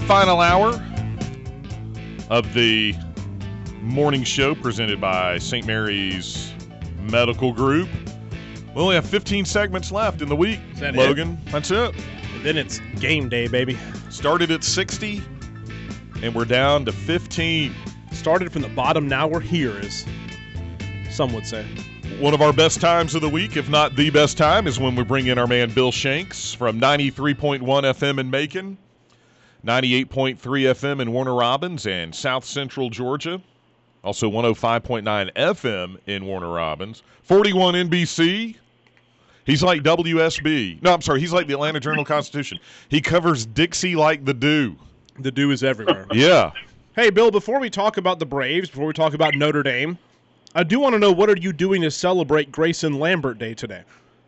Final hour of the morning show presented by St. Mary's Medical Group. We only have 15 segments left in the week, Logan. That's it. And then it's game day, baby. Started at 60, and we're down to 15. Started from the bottom, now we're here, as some would say. One of our best times of the week, if not the best time, is when we bring in our man Bill Shanks from 93.1 FM in Macon, 98.3 FM in Warner Robins and South Central Georgia. Also 105.9 FM in Warner Robins. 41 NBC. He's like WSB. No, I'm sorry. He's like the Atlanta Journal-Constitution. He covers Dixie like the dew. The dew is everywhere. Yeah. Hey, Bill, before we talk about the Braves, before we talk about Notre Dame, I do want to know, what are you doing to celebrate Grayson Lambert Day today?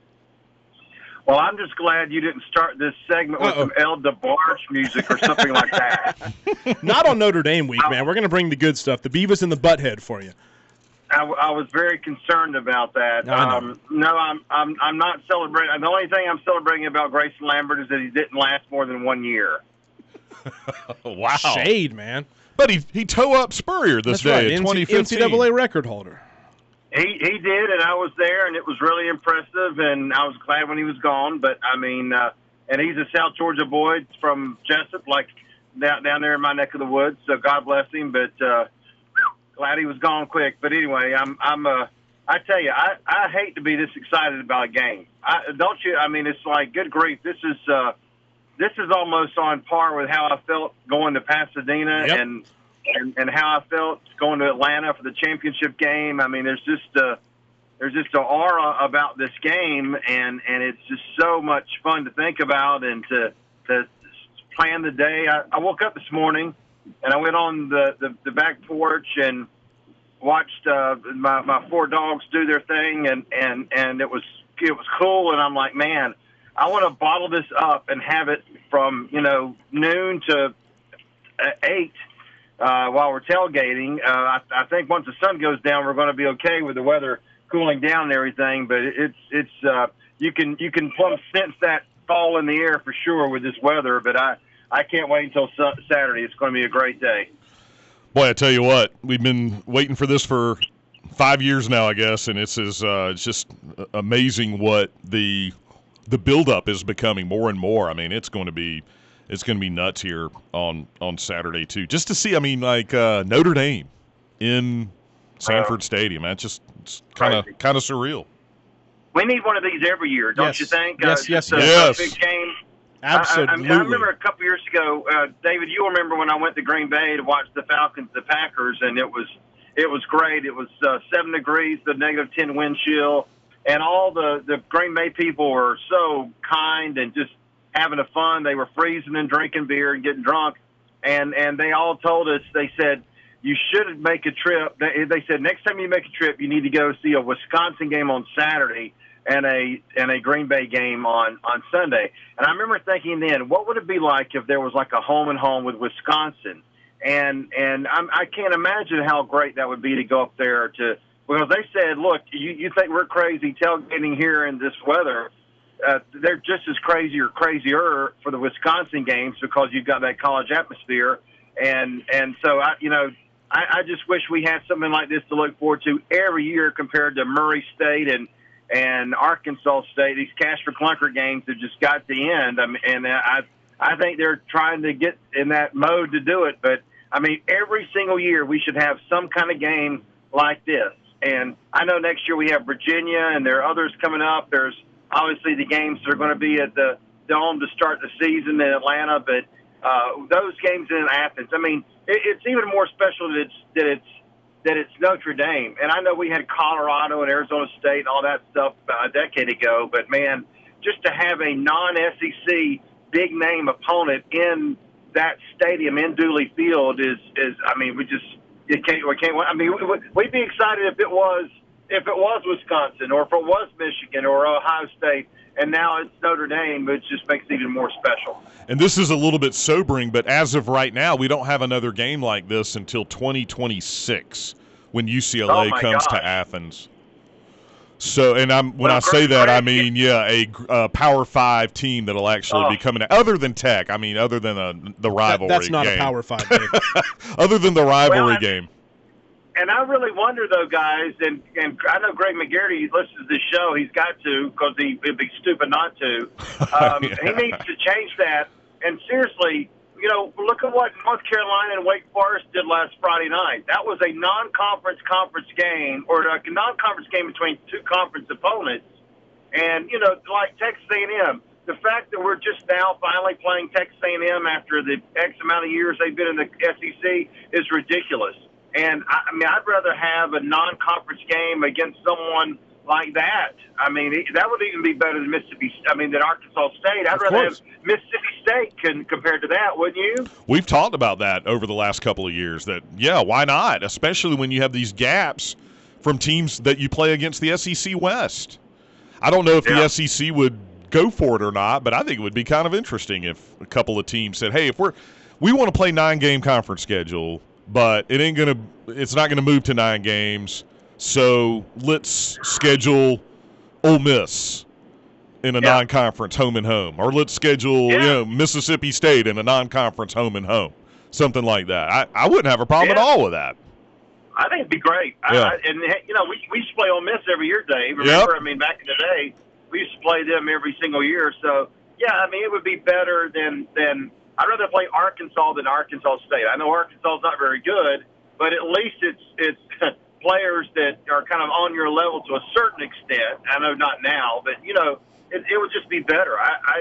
Well, I'm just glad you didn't start this segment with some El DeBarge music or something like that. Not on Notre Dame week, man. We're going to bring the good stuff, the Beavis and the Butthead for you. I was very concerned about that. No, I'm not celebrating. The only thing I'm celebrating about Grayson Lambert is that he didn't last more than 1 year. Wow. Shade, man. But he toe up Spurrier this day in 2015. NCAA record holder. He did, and I was there, and it was really impressive, and I was glad when he was gone. But, I mean, and he's a South Georgia boy from Jessup, like down there in my neck of the woods, so God bless him. But glad he was gone quick. But anyway, I tell you, I hate to be this excited about a game. Don't you? I mean, it's like, good grief, this is almost on par with how I felt going to Pasadena and how I felt going to Atlanta for the championship game. I mean, there's just an aura about this game, and it's just so much fun to think about and to plan the day. I woke up this morning, and I went on the back porch and watched my four dogs do their thing, and it was cool, and I'm like, man, I want to bottle this up and have it from, noon to 8 while we're tailgating. I think once the sun goes down, we're going to be okay with the weather cooling down and everything. But it's you can plumb sense that fall in the air for sure with this weather. But I can't wait until Saturday. It's going to be a great day. Boy, I tell you what, we've been waiting for this for 5 years now, I guess, and it's just amazing what the buildup is becoming more and more. I mean, it's going to be nuts here on Saturday too. Just to see, I mean, like Notre Dame in Sanford Stadium. It's kind of surreal. We need one of these every year, don't you think? Yes. A big game. Absolutely. I remember a couple years ago, David. You'll remember when I went to Green Bay to watch the Falcons, the Packers, and it was great. It was 7 degrees, the -10 wind chill. And all the Green Bay people were so kind and just having a fun. They were freezing and drinking beer and getting drunk. And they all told us, they said, you should make a trip. They said, next time you make a trip, you need to go see a Wisconsin game on Saturday and a Green Bay game on Sunday. And I remember thinking then, what would it be like if there was like a home and home with Wisconsin? And I can't imagine how great that would be to go up there to – because they said, look, you think we're crazy tailgating here in this weather. They're just as crazy or crazier for the Wisconsin games because you've got that college atmosphere. And so, I just wish we had something like this to look forward to every year compared to Murray State and Arkansas State. These Casper Clunker games have just got to end. I think they're trying to get in that mode to do it. But, I mean, every single year we should have some kind of game like this. And I know next year we have Virginia, and there are others coming up. There's obviously the games that are going to be at the Dome to start the season in Atlanta, but those games in Athens, I mean, it's even more special that it's Notre Dame. And I know we had Colorado and Arizona State and all that stuff a decade ago, but, man, just to have a non-SEC big-name opponent in that stadium in Dooley Field is I mean, we can't. I mean, we'd be excited if it was Wisconsin or if it was Michigan or Ohio State, and now it's Notre Dame, which just makes it even more special. And this is a little bit sobering, but as of right now, we don't have another game like this until 2026 when UCLA comes to Athens. So, and when I say that, I mean, a Power 5 team that'll actually be coming out. Other than Tech, I mean, other than the rivalry game. That's not a Power 5 game. Other than the rivalry game. And I really wonder, though, guys, and I know Greg McGarity listens to this show. He's got to because he'd be stupid not to. He needs to change that. And seriously, look at what North Carolina and Wake Forest did last Friday night. That was a non-conference conference game, or a non-conference game between two conference opponents. And, like Texas A&M, the fact that we're just now finally playing Texas A&M after the X amount of years they've been in the SEC is ridiculous. And, I'd rather have a non-conference game against someone like that. I mean, that would even be better than than Arkansas State. I'd rather have Mississippi State compared to that, wouldn't you? We've talked about that over the last couple of years, that, why not? Especially when you have these gaps from teams that you play against the SEC West. I don't know if the SEC would go for it or not, but I think it would be kind of interesting if a couple of teams said, hey, if we want to play 9-game conference schedule, but it's not going to move to 9 games. So let's schedule Ole Miss in a non-conference home and home, or let's schedule Mississippi State in a non-conference home and home, something like that. I wouldn't have a problem at all with that. I think it'd be great. Yeah. We used to play Ole Miss every year, Dave. Remember, back in the day, we used to play them every single year. So it would be better than. I'd rather play Arkansas than Arkansas State. I know Arkansas is not very good, but at least it's players that are kind of on your level to a certain extent. I know not now, but it would just be better.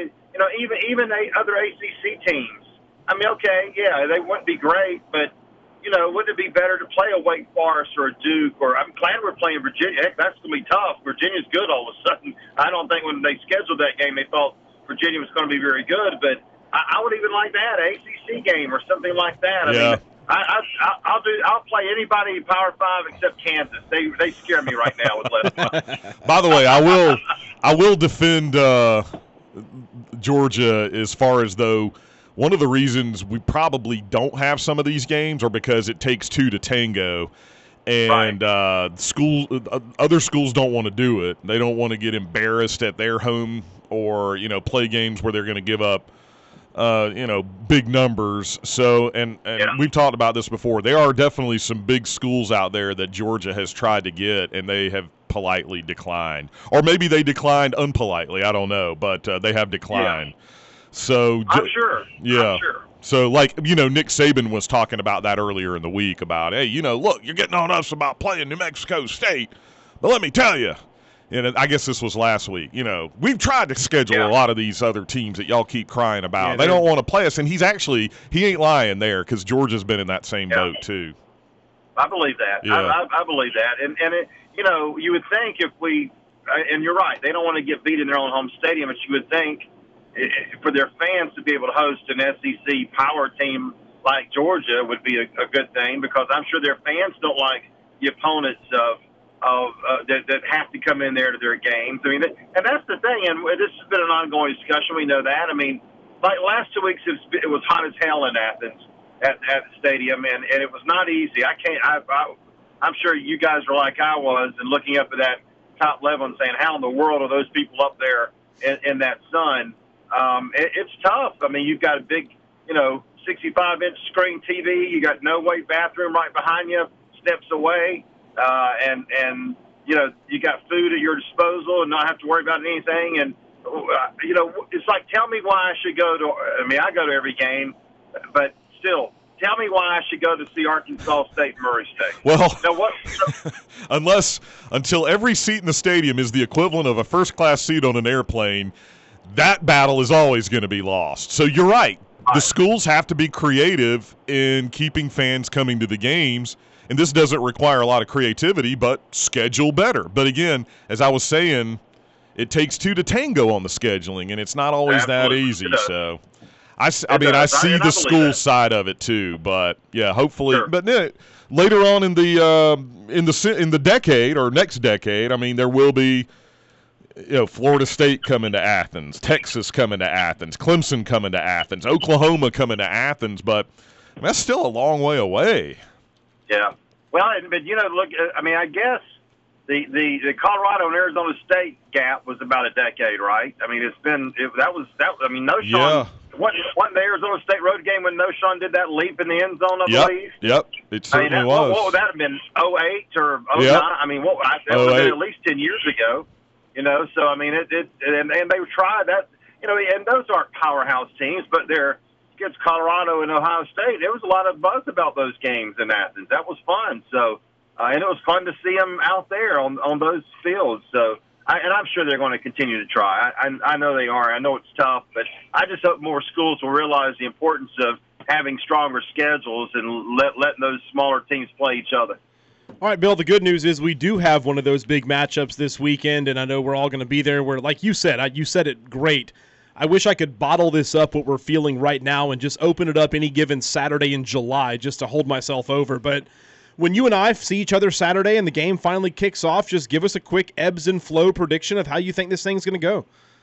Even other ACC teams. They wouldn't be great, but wouldn't it be better to play a Wake Forest or a Duke? Or I'm glad we're playing Virginia. Heck, that's going to be tough. Virginia's good all of a sudden. I don't think when they scheduled that game they thought Virginia was going to be very good, but I would even like that ACC game or something like that. I'll play anybody Power 5 except Kansas. They scare me right now with Les. By the way, I will defend Georgia as far as though one of the reasons we probably don't have some of these games are because it takes two to tango, and other schools don't want to do it. They don't want to get embarrassed at their home or play games where they're going to give up big numbers. So, and we've talked about this before. There are definitely some big schools out there that Georgia has tried to get, and they have politely declined. Or maybe they declined unpolitely. I don't know, but they have declined. Yeah. So I'm sure. Yeah. I'm sure. So, Nick Saban was talking about that earlier in the week about, hey, look, you're getting on us about playing New Mexico State, but let me tell you, and I guess this was last week, we've tried to schedule a lot of these other teams that y'all keep crying about. They don't want to play us, and he ain't lying there because Georgia's been in that same boat too. I believe that. Yeah. I believe that. And you would think if and you're right, they don't want to get beat in their own home stadium, but you would think for their fans to be able to host an SEC power team like Georgia would be a good thing, because I'm sure their fans don't like the opponents that have to come in there to their games. And that's the thing, and this has been an ongoing discussion. We know that. Like last 2 weeks, it was hot as hell in Athens at the stadium, and it was not easy. I'm sure you guys are like I was, and looking up at that top level and saying, how in the world are those people up there in that sun? It's tough. You've got a big, 65-inch screen TV. You got no weight bathroom right behind you, steps away. And you got food at your disposal and not have to worry about anything. And, it's like, tell me why I should go to – I go to every game, but still, tell me why I should go to see Arkansas State and Murray State. Well, until every seat in the stadium is the equivalent of a first-class seat on an airplane, that battle is always going to be lost. So you're right. The schools have to be creative in keeping fans coming to the games. And this doesn't require a lot of creativity, but schedule better. But again, as I was saying, it takes two to tango on the scheduling, and it's not always that easy. So, I see the school side of it too. But yeah, hopefully. Sure. But later on in the decade or next decade, there will be, Florida State coming to Athens, Texas coming to Athens, Clemson coming to Athens, Oklahoma coming to Athens. But that's still a long way away. Yeah. Well, but look, I guess the Colorado and Arizona State gap was about a decade, right? I mean, I mean, No Sean. Wasn't the Arizona State road game when No Sean did that leap in the end zone, I believe? Yep, it certainly was. What would that have been, 08 or 09? Yep. I mean, that would have been at least 10 years ago, So, I mean, and they tried that, and those aren't powerhouse teams, but they're against Colorado and Ohio State. There was a lot of buzz about those games in Athens. That was fun. So, and it was fun to see them out there on those fields. So, and I'm sure they're going to continue to try. I know they are. I know it's tough, but I just hope more schools will realize the importance of having stronger schedules and letting those smaller teams play each other. All right, Bill, the good news is we do have one of those big matchups this weekend, and I know we're all going to be there where, like you said, you said it great. I wish I could bottle this up, what we're feeling right now, and just open it up any given Saturday in July just to hold myself over. But when you and I see each other Saturday and the game finally kicks off, just give us a quick ebbs and flow prediction of how you think this thing's going to go.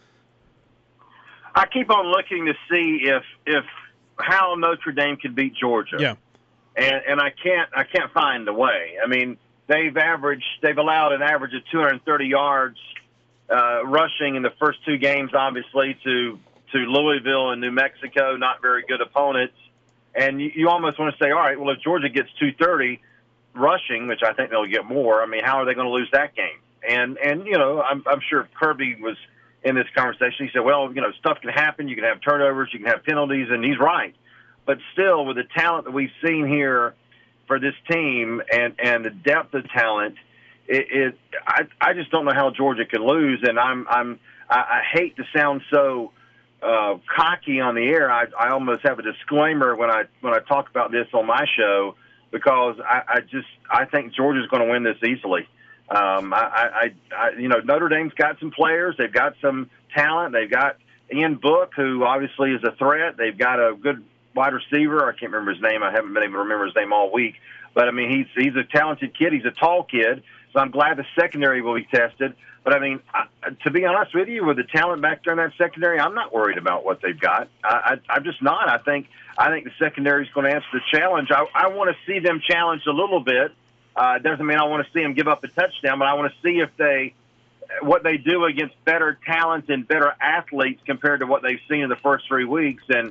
I keep on looking to see if how Notre Dame can beat Georgia. Yeah. And I can't find a way. I mean, they've allowed an average of 230 yards rushing in the first two games, obviously, to Louisville and New Mexico, not very good opponents. And you almost want to say, all right, well, if Georgia gets 230 rushing, which I think they'll get more, I mean, how are they going to lose that game? And I'm sure Kirby was in this conversation. He said, well, stuff can happen. You can have turnovers. You can have penalties. And he's right. But still, with the talent that we've seen here for this team and the depth of talent, I just don't know how Georgia can lose, and I hate to sound so cocky on the air. I almost have a disclaimer when I talk about this on my show because I think Georgia's going to win this easily. Notre Dame's got some players, they've got some talent, they've got Ian Book, who obviously is a threat. They've got a good wide receiver. I can't remember his name. I haven't been able to remember his name all week, but I mean he's a talented kid. He's a tall kid. So I'm glad the secondary will be tested. But, I mean, to be honest with you, with the talent back there in that secondary, I'm not worried about what they've got. I'm just not. I think the secondary is going to answer the challenge. I want to see them challenged a little bit. It doesn't mean I want to see them give up a touchdown, but I want to see what they do against better talent and better athletes compared to what they've seen in the first 3 weeks. And,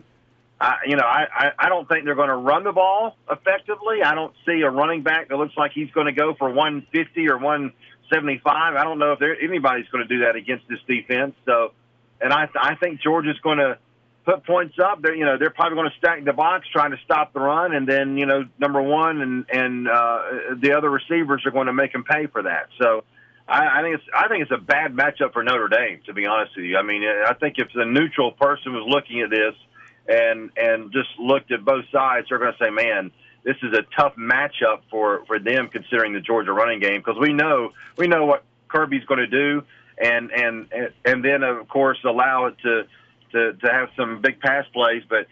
I don't think they're going to run the ball effectively. I don't see a running back that looks like he's going to go for 150 or 175. I don't know if anybody's going to do that against this defense. So, and I think Georgia's going to put points up. They're probably going to stack the box trying to stop the run, and then number one and the other receivers are going to make them pay for that. So, I think it's a bad matchup for Notre Dame, to be honest with you. I mean, I think if the neutral person was looking at this and just looked at both sides, they're going to say, man, this is a tough matchup for them considering the Georgia running game, because we know what Kirby's going to do, and then of course allow it to have some big pass plays. But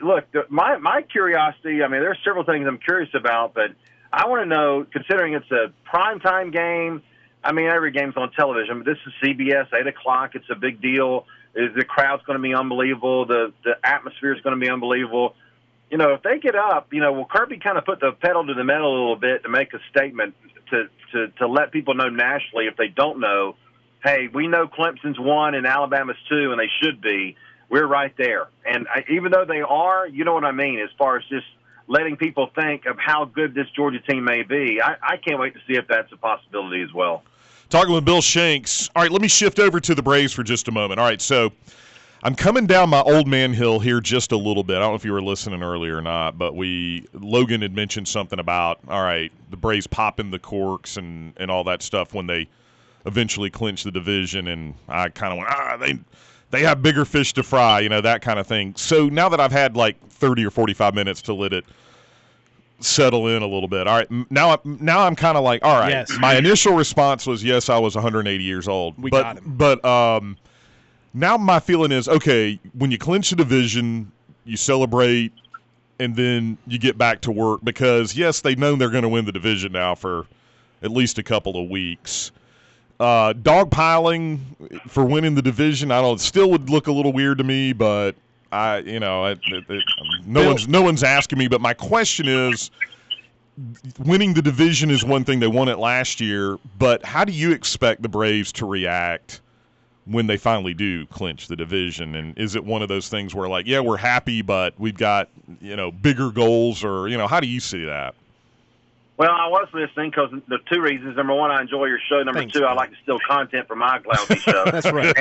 my curiosity, I mean, there's several things I'm curious about, but I want to know, considering it's a primetime game, I mean, every game's on television, but this is CBS, 8 o'clock. It's a big deal. The crowd's going to be unbelievable. The atmosphere is going to be unbelievable. If they get up, will Kirby kind of put the pedal to the metal a little bit to make a statement to let people know nationally, if they don't know, hey, we know Clemson's 1 and Alabama's 2, and they should be. We're right there. And even though they are, you know what I mean, as far as just letting people think of how good this Georgia team may be. I can't wait to see if that's a possibility as well. Talking with Bill Shanks. All right, let me shift over to the Braves for just a moment. All right, so I'm coming down my old man hill here just a little bit. I don't know if you were listening earlier or not, but Logan had mentioned something about, all right, the Braves popping the corks and all that stuff when they eventually clinch the division, and I kind of went, they have bigger fish to fry, that kind of thing. So now that I've had like 30 or 45 minutes to let it settle in a little bit. All right, now I'm kind of like, all right. Yes. My initial response was, yes, I was 180 years old. We got him. But now my feeling is, okay, when you clinch a division, you celebrate, and then you get back to work because, yes, they know they're going to win the division now for at least a couple of weeks. Dogpiling for winning the division, it still would look a little weird to me, but no one's asking me. But my question is, winning the division is one thing. They won it last year, but how do you expect the Braves to react when they finally do clinch the division? And is it one of those things where, like, yeah, we're happy, but we've got, bigger goals, or, how do you see that? Well, I was listening because the two reasons. Number one, I enjoy your show. Number two, I like to steal content from my lousy show. That's right.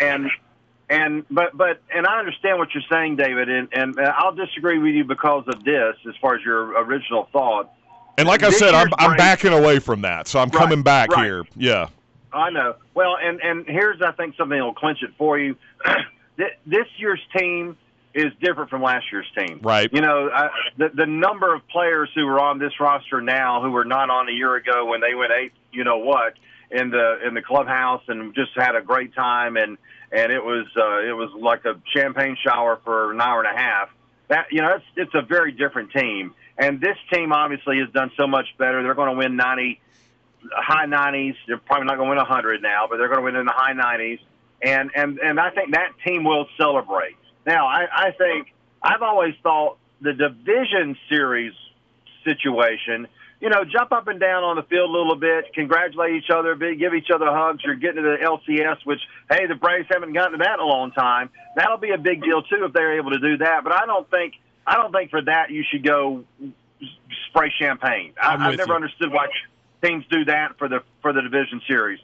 But I understand what you're saying, David, and I'll disagree with you because of this, as far as your original thought. And like I said, I'm backing away from that, so I'm coming back here. Yeah. I know. Well, and here's, I think, something that will clinch it for you. This year's team is different from last year's team. Right. The number of players who are on this roster now who were not on a year ago when they went what in the clubhouse and just had a great time, and it was like a champagne shower for an hour and a half. That it's a very different team, and this team obviously has done so much better. They're going to win high 90s. They're probably not going to win 100 now, but they're going to win in the high 90s, and I think that team will celebrate. Now, I think I've always thought the division series situation, jump up and down on the field a little bit, congratulate each other a bit, give each other hugs. You're getting to the LCS, which, hey, the Braves haven't gotten to that in a long time. That'll be a big deal too if they're able to do that. But I don't think for that you should go spray champagne. I've never understood why teams do that for the division series.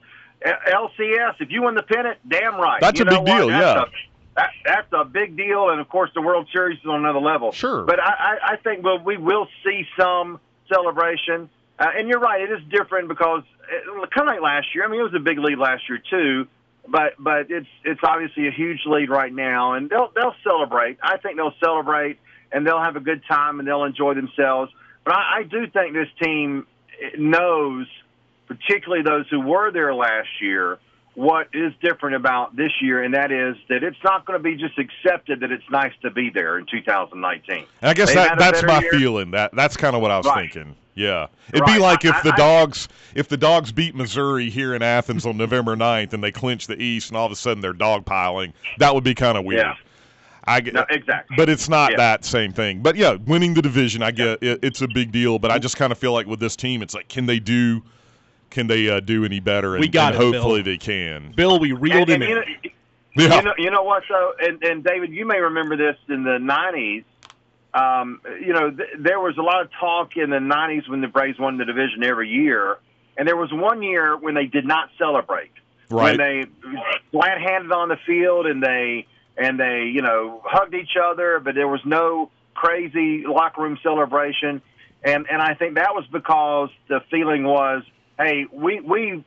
LCS, if you win the pennant, damn right. That's a big deal, yeah. That's a big deal, and of course the World Series is on another level. Sure. But I think we will see some celebration. And you're right, it is different because kind of like last year. I mean, it was a big lead last year too, but it's obviously a huge lead right now, and they'll celebrate. I think they'll celebrate, and they'll have a good time, and they'll enjoy themselves. But I do think this team knows, particularly those who were there last year, what is different about this year, and that is that it's not going to be just accepted that it's nice to be there in 2019. And I guess that's my feeling. That's kind of what I was thinking. Yeah, it'd be like if the Dogs beat Missouri here in Athens on November 9th and they clinch the East, and all of a sudden they're dogpiling. That would be kind of weird. Yeah. No, exactly. But it's not that same thing. But yeah, winning the division, I get it's a big deal. But I just kind of feel like with this team, it's like, can they do any better? And, hopefully they can. Bill, we reeled him in. You know what, though? And David, you may remember this in the 90s. There was a lot of talk in the 90s when the Braves won the division every year. And there was one year when they did not celebrate. Right. When they flat-handed on the field and they hugged each other, but there was no crazy locker room celebration. And I think that was because the feeling was, hey, we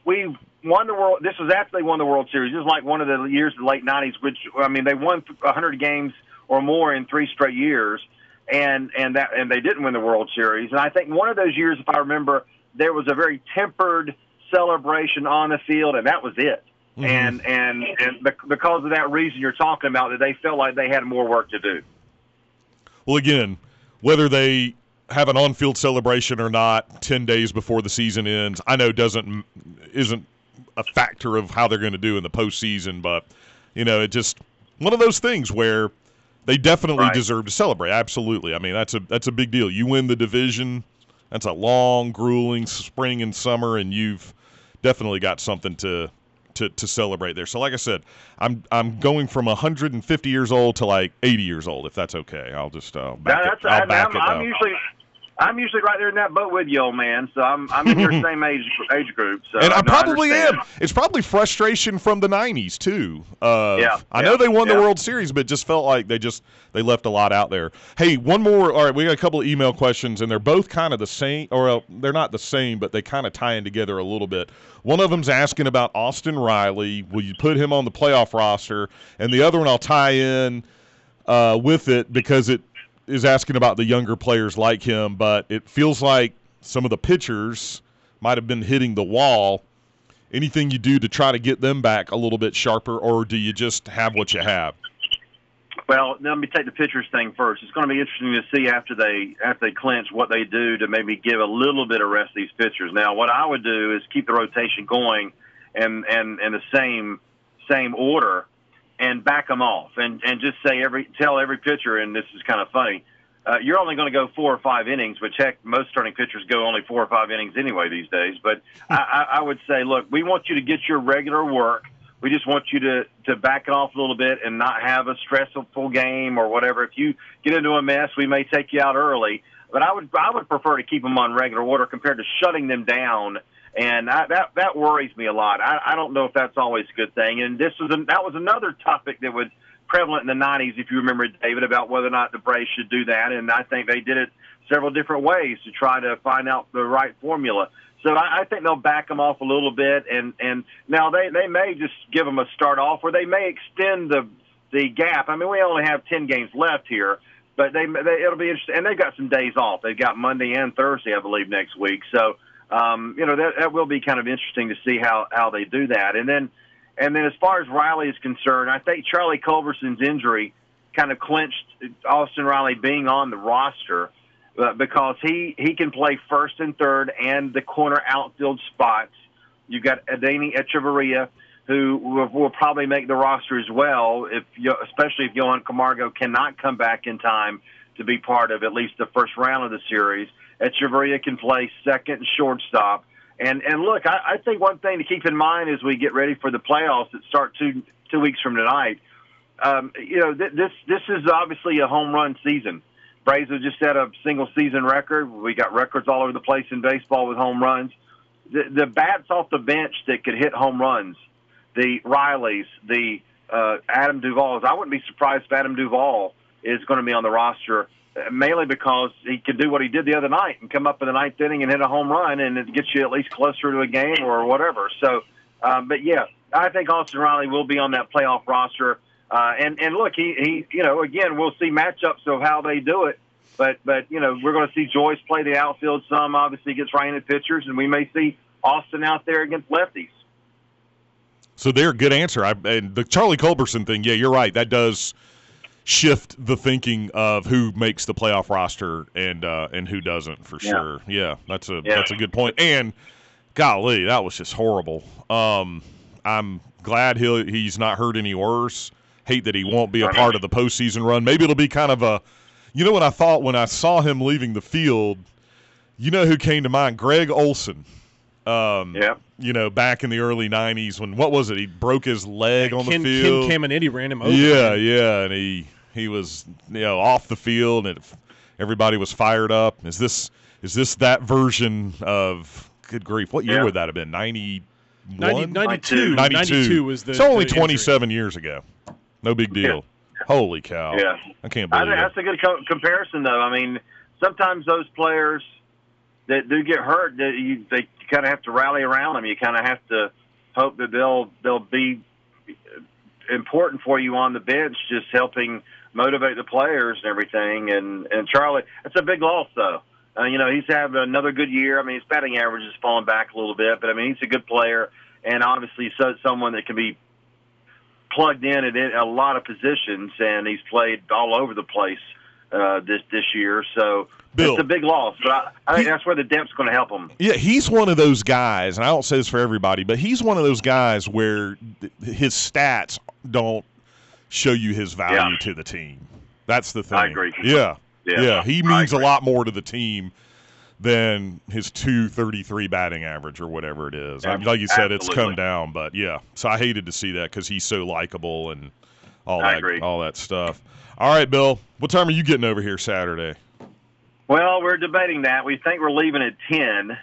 won the world. This was after they won the World Series. This was like one of the years of the late 90s, which, I mean, they won 100 games or more in 3 straight years, and they didn't win the World Series. And I think one of those years, if I remember, there was a very tempered celebration on the field, and that was it. Mm-hmm. And because of that reason you're talking about, that they felt like they had more work to do. Well, again, whether they have an on-field celebration or not 10 days before the season ends, I know isn't a factor of how they're going to do in the postseason, but it just one of those things where they definitely deserve to celebrate. Absolutely. I mean, that's a big deal. You win the division, that's a long, grueling spring and summer, and you've definitely got something to celebrate there. So like I said, I'm going from 150 years old to like 80 years old, if that's okay. I'll just back it up. I'm usually right there in that boat with you, old man. So I'm in your same age group. So and I probably am. It's probably frustration from the 90s too. I know they won the World Series, but it just felt like they left a lot out there. Hey, one more. All right, we got a couple of email questions, and they're both kind of the same, or they're not the same, but they kind of tie in together a little bit. One of them's asking about Austin Riley. Will you put him on the playoff roster? And the other one I'll tie in with it because it is asking about the younger players like him, but it feels like some of the pitchers might have been hitting the wall. Anything you do to try to get them back a little bit sharper, or do you just have what you have? Well, let me take the pitchers thing first. It's going to be interesting to see after they clinch what they do to maybe give a little bit of rest to these pitchers. Now, what I would do is keep the rotation going and the same order, and back them off, and just tell every pitcher, and this is kind of funny, you're only going to go 4 or 5 innings, which, heck, most starting pitchers go only 4 or 5 innings anyway these days. But I would say, look, we want you to get your regular work. We just want you to back it off a little bit and not have a stressful game or whatever. If you get into a mess, we may take you out early. But I would prefer to keep them on regular order compared to shutting them down. And that worries me a lot. I don't know if that's always a good thing. And that was another topic that was prevalent in the 90s, if you remember, David, about whether or not the Braves should do that. And I think they did it several different ways to try to find out the right formula. So I think they'll back them off a little bit. And now they may just give them a start off, or they may extend the gap. I mean, we only have 10 games left here, but it'll be interesting. And they've got some days off. They've got Monday and Thursday, I believe, next week. So, that will be kind of interesting to see how they do that. And then as far as Riley is concerned, I think Charlie Culberson's injury kind of clinched Austin Riley being on the roster because he can play first and third and the corner outfield spots. You've got Adeiny Echeverria, who will probably make the roster as well, especially if Johan Camargo cannot come back in time to be part of at least the first round of the series. Echeverria can play second and shortstop. And look, I think one thing to keep in mind as we get ready for the playoffs that start two weeks from tonight, this is obviously a home run season. Braves have just set a single-season record. We got records all over the place in baseball with home runs. The bats off the bench that could hit home runs, the Rileys, the Adam Duvals. I wouldn't be surprised if Adam Duvall is going to be on the roster, mainly because he could do what he did the other night and come up in the ninth inning and hit a home run, and it gets you at least closer to a game or whatever. So, but yeah, I think Austin Riley will be on that playoff roster. And look, he again, we'll see matchups of how they do it. But we're going to see Joyce play the outfield some. Obviously, gets right-handed pitchers, and we may see Austin out there against lefties. So they're a good answer. And the Charlie Culberson thing, yeah, you're right. That does shift the thinking of who makes the playoff roster and who doesn't, for sure. Yeah, that's a good point. And golly, that was just horrible. I'm glad he's not hurt any worse. Hate that he won't be a part of the postseason run. Maybe it'll be kind of a, what I thought when I saw him leaving the field, who came to mind? Greg Olson. Back in the early 90s when, what was it? He broke his leg on the field. Ken Caminiti ran him over. Yeah, and he was, off the field, and everybody was fired up. Is this that version of, good grief, what year would that have been? 91? 92. 92 was the. It's only 27 years ago. No big deal. Yeah. Holy cow. Yeah. I can't believe it. That's a good comparison, though. I mean, sometimes those players that do get hurt, they kind of have to rally around them. You kind of have to hope that they'll be important for you on the bench, just helping motivate the players and everything. And Charlie, it's a big loss, though. He's having another good year. I mean, his batting average is falling back a little bit, but, I mean, he's a good player, and obviously someone that can be plugged in at a lot of positions, and he's played all over the place this year. So Bill, it's a big loss, but I think that's where the depth's going to help him. Yeah, he's one of those guys, and I don't say this for everybody, but he's one of those guys where his stats don't show you his value to the team. That's the thing. I agree. Yeah. He means a lot more to the team than his .233 batting average or whatever it is. I mean, like you said, It's come down, but yeah. So I hated to see that because he's so likable and all that stuff. All right, Bill, what time are you getting over here Saturday? Well, we're debating that. We think we're leaving at 10.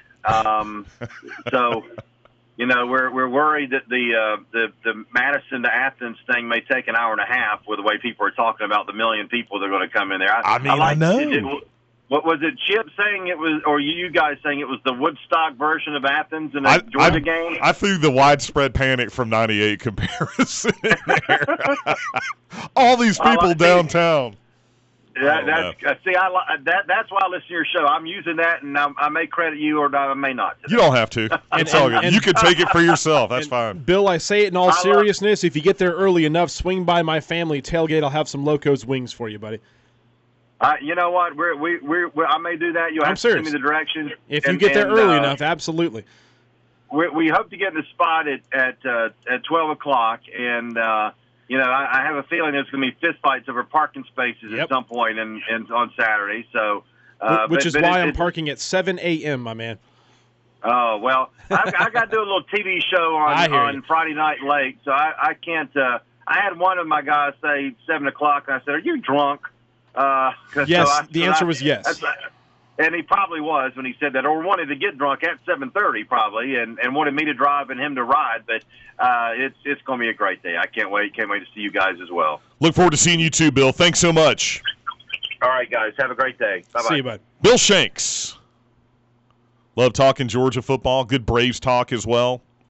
So, we're worried that the Madison to Athens thing may take an hour and a half with the way people are talking about the million people that are going to come in there. I know. What was it, Chip saying it was, or you guys saying it was the Woodstock version of Athens in a Georgia game? I threw the widespread panic from '98 comparison in there. All these people downtown. That's why I listen to your show. I'm using that, and I may credit you or I may not. You don't have to. It's all good. You can take it for yourself. That's fine. Bill, I say it in all seriousness. If you get there early enough, swing by my family tailgate. I'll have some Locos wings for you, buddy. You know what? I may do that. You'll have to send me the directions. If you get there early enough, absolutely. We hope to get in the spot at 12 o'clock, and I have a feeling there's going to be fistfights over parking spaces Yep. at some point and on Saturday. So, Which is but why I'm parking at 7 a.m., my man. Oh, well, I got to do a little TV show on Friday night late, so I can't. I had one of my guys say 7 o'clock, and I said, "Are you drunk?" Yes, the answer was yes. And he probably was when he said that, or wanted to get drunk at 7:30 probably, and wanted me to drive and him to ride. But it's going to be a great day. I can't wait. Can't wait to see you guys as well. Look forward to seeing you too, Bill. Thanks so much. All right, guys. Have a great day. Bye-bye. See you, bud. Bill Shanks. Love talking Georgia football. Good Braves talk as well.